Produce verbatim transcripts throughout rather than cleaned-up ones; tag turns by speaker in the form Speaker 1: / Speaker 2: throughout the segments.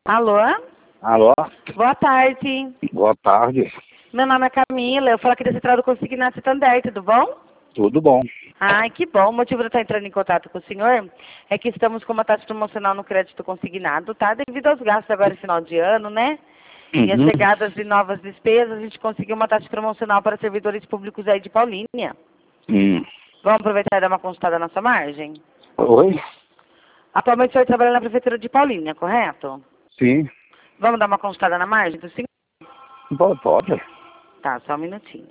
Speaker 1: Alô?
Speaker 2: Alô?
Speaker 1: Boa tarde.
Speaker 2: Boa tarde.
Speaker 1: Meu nome é Camila, eu falo aqui da Central do Consignado Santander, tudo bom?
Speaker 2: Tudo bom.
Speaker 1: Ai, que bom. O motivo de eu estar entrando em contato com o senhor é que estamos com uma taxa promocional no crédito consignado, tá? Devido aos gastos agora esse final de ano, né?
Speaker 2: Uhum.
Speaker 1: E as chegadas de novas despesas, a gente conseguiu uma taxa promocional para servidores públicos aí de Paulínia.
Speaker 2: Hum.
Speaker 1: Vamos aproveitar e dar uma consultada na nossa margem?
Speaker 2: Oi?
Speaker 1: Atualmente o senhor trabalha na Prefeitura de Paulínia, correto?
Speaker 2: Sim.
Speaker 1: Vamos dar uma consultada na margem do senhor?
Speaker 2: Pode, pode.
Speaker 1: Tá, só um minutinho.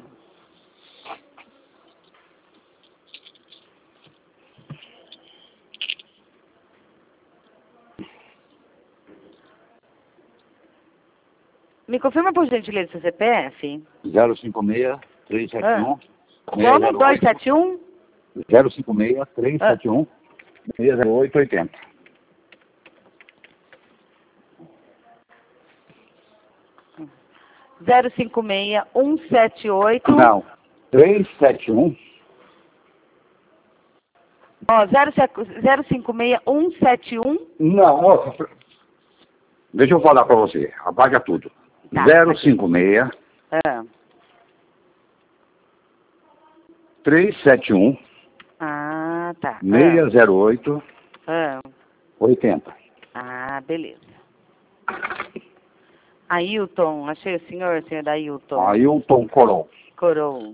Speaker 1: Me confirma por gentileza seu C P F?
Speaker 2: zero cinco seis, três sete um,
Speaker 1: Como? dois sete um?
Speaker 2: zero cinco seis, três sete um, seis zero oito oito zero.
Speaker 1: zero cinco seis, um sete oito.
Speaker 2: Não. três sete um.
Speaker 1: Ó, zero cinco seis, um sete um.
Speaker 2: Não, ó, deixa eu falar pra você. Apaga tudo.
Speaker 1: Tá,
Speaker 2: zero cinco seis,
Speaker 1: Ah.
Speaker 2: três sete um,
Speaker 1: ah, tá.
Speaker 2: seis zero oito
Speaker 1: Ah.
Speaker 2: oito zero.
Speaker 1: Ah, beleza. Ailton, achei o senhor, senhor da Ailton.
Speaker 2: Ailton Corol.
Speaker 1: Corou.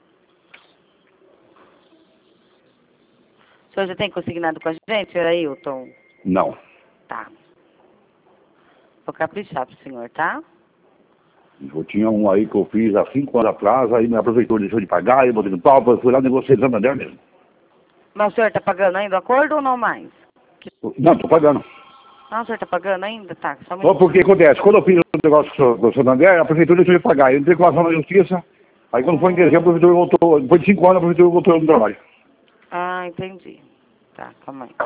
Speaker 1: O senhor já tem consignado com a gente, senhor Ailton?
Speaker 2: Não.
Speaker 1: Tá. Vou caprichar pro senhor, tá?
Speaker 2: Eu tinha um aí que eu fiz há cinco anos atrás, aí minha prefeitura deixou de pagar, eu botei no pau, fui lá e negociei no Santander mesmo.
Speaker 1: Mas o senhor tá pagando ainda o acordo ou não mais?
Speaker 2: Não, tô pagando.
Speaker 1: Não, o senhor tá pagando ainda? Tá, só um
Speaker 2: Só porque acontece, quando eu fiz o negócio do Santander, a prefeitura deixou de pagar. Eu entrei com a ação na justiça, aí quando foi em dezembro, a prefeitura voltou, depois de cinco anos, a prefeitura voltou no trabalho.
Speaker 1: Ah, entendi. Tá, calma aí.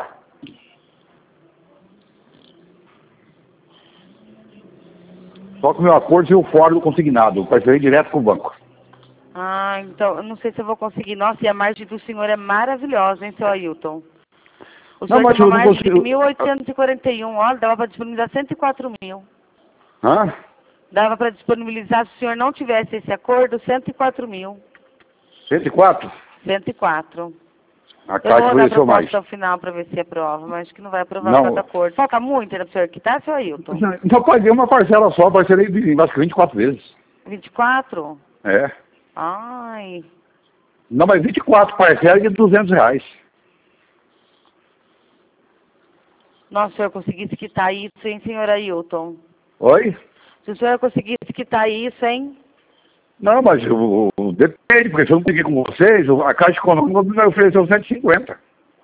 Speaker 2: Só que o meu acordo foi o fora do consignado, eu parcelei direto com o banco.
Speaker 1: Ah, então, eu não sei se eu vou conseguir. Nossa, e a margem do senhor é maravilhosa, hein, seu Ailton? O senhor
Speaker 2: Não, mas
Speaker 1: tem
Speaker 2: eu
Speaker 1: uma
Speaker 2: não
Speaker 1: margem
Speaker 2: consigo...
Speaker 1: de mil oitocentos e quarenta e um, olha, dava para disponibilizar cento e quatro mil.
Speaker 2: Hã?
Speaker 1: Dava para disponibilizar, se o senhor não tivesse esse acordo, cento e quatro mil.
Speaker 2: cento e quatro?
Speaker 1: cento e quatro.
Speaker 2: A
Speaker 1: Eu
Speaker 2: Caixa
Speaker 1: vou dar a
Speaker 2: ofereceu mais.
Speaker 1: proposta ao final para ver se aprova, mas acho que não vai aprovar
Speaker 2: Não.
Speaker 1: por causa do acordo. Falta muito ainda para o senhor quitar, seu Ailton?
Speaker 2: Então eu paguei uma parcela só, parcelei de acho que vinte e quatro vezes.
Speaker 1: vinte e quatro?
Speaker 2: É.
Speaker 1: Ai.
Speaker 2: Não, mas vinte e quatro parcelas de duzentos reais.
Speaker 1: Nossa, se o senhor conseguisse quitar isso, hein, senhor Ailton?
Speaker 2: Oi?
Speaker 1: Se o senhor conseguisse quitar isso, hein?
Speaker 2: Não, mas eu, eu, depende, porque se eu não peguei com vocês, a Caixa Econômica me ofereceu cento e cinquenta.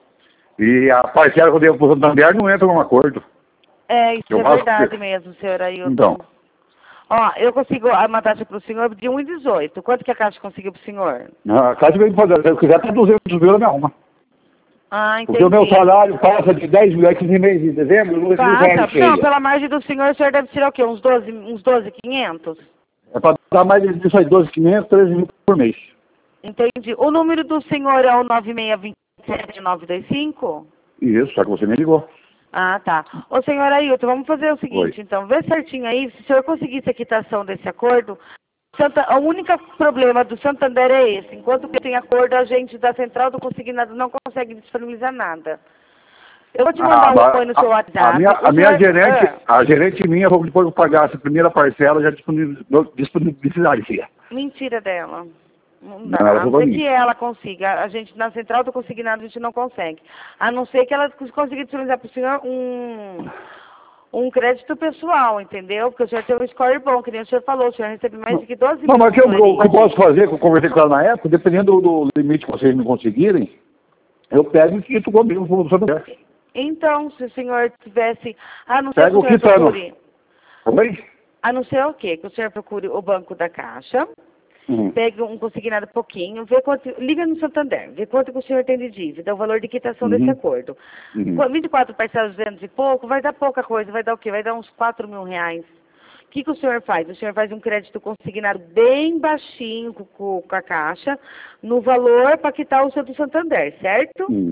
Speaker 2: E a parcela que eu devo para o Santander não entra num acordo.
Speaker 1: É, isso
Speaker 2: Eu
Speaker 1: é
Speaker 2: faço
Speaker 1: verdade
Speaker 2: que-
Speaker 1: mesmo, senhor Ailton.
Speaker 2: Então,
Speaker 1: Ó, eu consigo uma taxa para o senhor de um vírgula dezoito. Quanto que a Caixa conseguiu para o senhor?
Speaker 2: a Caixa veio me fazer, se eu quiser até duzentos mil, ela me arruma.
Speaker 1: Ah, entendi.
Speaker 2: Porque o meu salário passa de dez mil, aqui em mês de dezembro, eu não recebi
Speaker 1: Passa.
Speaker 2: reais
Speaker 1: Não,
Speaker 2: cheia.
Speaker 1: pela margem do senhor, o senhor deve tirar o quê? Uns doze, uns doze mil e quinhentos?
Speaker 2: É para dar mais disso aí, doze mil e quinhentos, treze mil por mês.
Speaker 1: Entendi. O número do senhor é o nove seis dois sete nove dois cinco?
Speaker 2: Isso, só que você me ligou.
Speaker 1: Ah, tá. Ô, senhor Ailton, vamos fazer o seguinte,
Speaker 2: Oi.
Speaker 1: então. Vê certinho aí, se o senhor conseguisse a quitação desse acordo, Santa, o único problema do Santander é esse. Enquanto que tem acordo, a gente da Central do Consignado não consegue disponibilizar nada. Eu vou te mandar
Speaker 2: Ah,
Speaker 1: um apoio no seu
Speaker 2: a,
Speaker 1: WhatsApp.
Speaker 2: a minha, a
Speaker 1: O
Speaker 2: minha
Speaker 1: senhor-
Speaker 2: gerente,
Speaker 1: Ah,
Speaker 2: a gerente minha, depois que eu pagasse a primeira parcela, já disponibil- disponibilizaria.
Speaker 1: mentira dela. Não
Speaker 2: Não,
Speaker 1: dá.
Speaker 2: ela
Speaker 1: A não
Speaker 2: falou
Speaker 1: ser
Speaker 2: nisso.
Speaker 1: que ela consiga. A gente, na Central do Consignado, a gente não consegue. A não ser que ela consiga disponibilizar para o senhor um, um crédito pessoal, entendeu? Porque o senhor tem um score bom, que nem o senhor falou. O senhor recebe mais de que doze
Speaker 2: Não,
Speaker 1: mil.
Speaker 2: mas o que eu,
Speaker 1: por
Speaker 2: o que eu posso fazer, que eu conversei com ela na época, dependendo do limite que vocês me conseguirem, eu pego e quito comigo no Santander.
Speaker 1: Então, se o senhor tivesse, a não ser
Speaker 2: Pega
Speaker 1: que
Speaker 2: o
Speaker 1: o senhor
Speaker 2: quitando.
Speaker 1: procure,
Speaker 2: Oi?
Speaker 1: a não ser o quê? Que o senhor procure o Banco da Caixa,
Speaker 2: Uhum.
Speaker 1: pegue um consignado pouquinho, vê quanto, liga no Santander, vê quanto que o senhor tem de dívida, o valor de quitação
Speaker 2: Uhum.
Speaker 1: desse acordo.
Speaker 2: Uhum.
Speaker 1: Com vinte e quatro parcelas duzentos e pouco, vai dar pouca coisa, vai dar o quê? Vai dar uns quatro mil reais. O que, que o senhor faz? O senhor faz um crédito consignado bem baixinho com, com- com a Caixa, no valor para quitar o seu do Santander, certo?
Speaker 2: Uhum.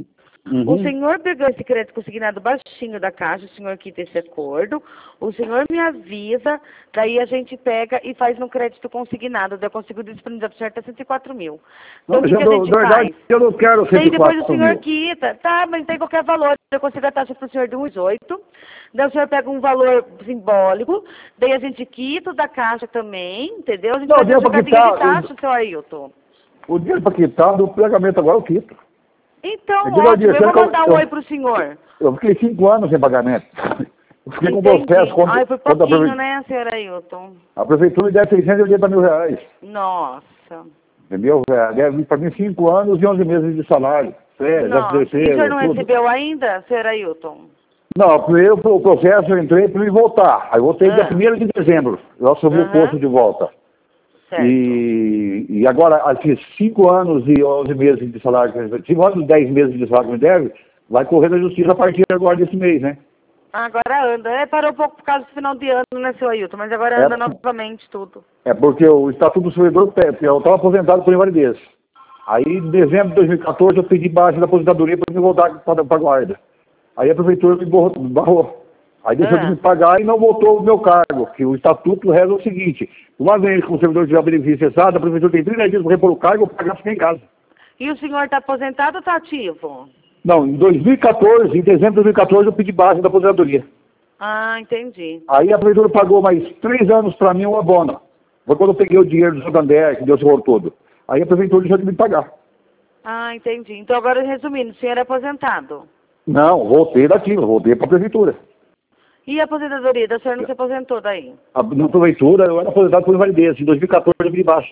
Speaker 2: Uhum.
Speaker 1: O senhor pegou esse crédito consignado baixinho da Caixa, o senhor quita esse acordo, o senhor me avisa, daí a gente pega e faz no crédito consignado, daí eu consigo disponibilizar para o senhor até cento e quatro mil. Então,
Speaker 2: Não,
Speaker 1: o que,
Speaker 2: mas
Speaker 1: que
Speaker 2: eu
Speaker 1: a
Speaker 2: não-
Speaker 1: gente
Speaker 2: na verdade,
Speaker 1: faz?
Speaker 2: eu não quero
Speaker 1: Daí
Speaker 2: cento e
Speaker 1: depois o
Speaker 2: quatro
Speaker 1: senhor
Speaker 2: mil.
Speaker 1: quita, tá, mas tem qualquer valor, eu consigo a taxa para o senhor de um vírgula oito, daí o senhor pega um valor simbólico, daí a gente quita o da Caixa também, entendeu? A gente
Speaker 2: Não,
Speaker 1: faz
Speaker 2: deu
Speaker 1: uma
Speaker 2: pra
Speaker 1: jogadinha de
Speaker 2: quitar,
Speaker 1: taxa, seu Ailton.
Speaker 2: O dinheiro para quitar do pagamento agora eu quito.
Speaker 1: Então,
Speaker 2: Eu digo ao
Speaker 1: ótimo, eu
Speaker 2: dia,
Speaker 1: vou
Speaker 2: que eu-
Speaker 1: mandar um
Speaker 2: eu-
Speaker 1: oi pro senhor.
Speaker 2: Eu fiquei cinco anos sem pagamento. Eu fiquei com
Speaker 1: Entendi.
Speaker 2: processo contra,
Speaker 1: Ai, foi
Speaker 2: contra a,
Speaker 1: pouquinho,
Speaker 2: prefeitura,
Speaker 1: né, senhora Ailton?
Speaker 2: a prefeitura me deve seiscentos e oitenta mil reais.
Speaker 1: Nossa.
Speaker 2: Entendeu? É, deve para mim cinco anos e onze meses de salário. Férias,
Speaker 1: Nossa. E o senhor
Speaker 2: terceiro,
Speaker 1: não
Speaker 2: tudo.
Speaker 1: recebeu ainda, senhora Ailton?
Speaker 2: Não, primeiro o processo eu entrei para me voltar. Aí eu voltei
Speaker 1: Ah.
Speaker 2: dia primeiro de dezembro. Eu assumi o
Speaker 1: Aham.
Speaker 2: posto de volta.
Speaker 1: Certo.
Speaker 2: E, e agora, aqui, cinco anos e onze meses de salário, cinco anos e dez meses de salário que me deve, vai correr na justiça a partir agora desse mês, né?
Speaker 1: Agora anda. É, parou um pouco por causa do final de ano, né, seu Ailton? Mas agora
Speaker 2: É.
Speaker 1: anda novamente tudo.
Speaker 2: É porque o Estatuto do Servidor pede, eu estava aposentado por invalidez. Aí, em dezembro de dois mil e quatorze, eu pedi baixa da aposentadoria para me voltar para a guarda. Aí a prefeitura me barrou. barrou. Aí deixou
Speaker 1: Ah.
Speaker 2: de me pagar e não voltou o meu cargo, que o Estatuto reza o seguinte: uma vez que o servidor tiver benefício cessado, a prefeitura tem trinta dias para repor o cargo ou pagar ficar em casa.
Speaker 1: E o senhor está aposentado ou está ativo?
Speaker 2: Não, em dois mil e quatorze, em dezembro de dois mil e quatorze, eu pedi baixa da aposentadoria.
Speaker 1: Ah, entendi.
Speaker 2: Aí a prefeitura pagou mais três anos para mim um abono. Foi quando eu peguei o dinheiro do Santander, que deu esse rolo todo. Aí a prefeitura deixou de me pagar.
Speaker 1: Ah, entendi. Então agora, resumindo, o senhor é aposentado.
Speaker 2: Não, voltei daqui, voltei para a prefeitura.
Speaker 1: E a aposentadoria? O senhor não se aposentou daí?
Speaker 2: A, na prefeitura, eu era aposentado por invalidez. Em dois mil e quatorze, eu pedi baixa.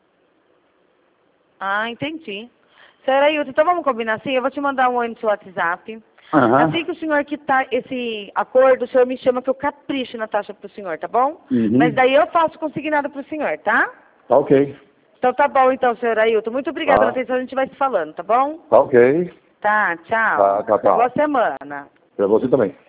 Speaker 1: Ah, entendi. Senhora Ailton, então vamos combinar assim? Eu vou te mandar um oi no seu WhatsApp.
Speaker 2: Aham.
Speaker 1: Assim que o senhor quitar esse acordo, o senhor me chama que eu capricho na taxa pro senhor, tá bom?
Speaker 2: Uhum.
Speaker 1: Mas daí eu faço consignado pro senhor, tá?
Speaker 2: Tá ok.
Speaker 1: Então tá bom então, senhora Ailton. Muito obrigada
Speaker 2: Tá.
Speaker 1: pela atenção, a gente vai se falando, tá bom?
Speaker 2: Tá ok.
Speaker 1: Tá, tchau.
Speaker 2: Tá, tá, tá.
Speaker 1: Boa semana.
Speaker 2: Para você também.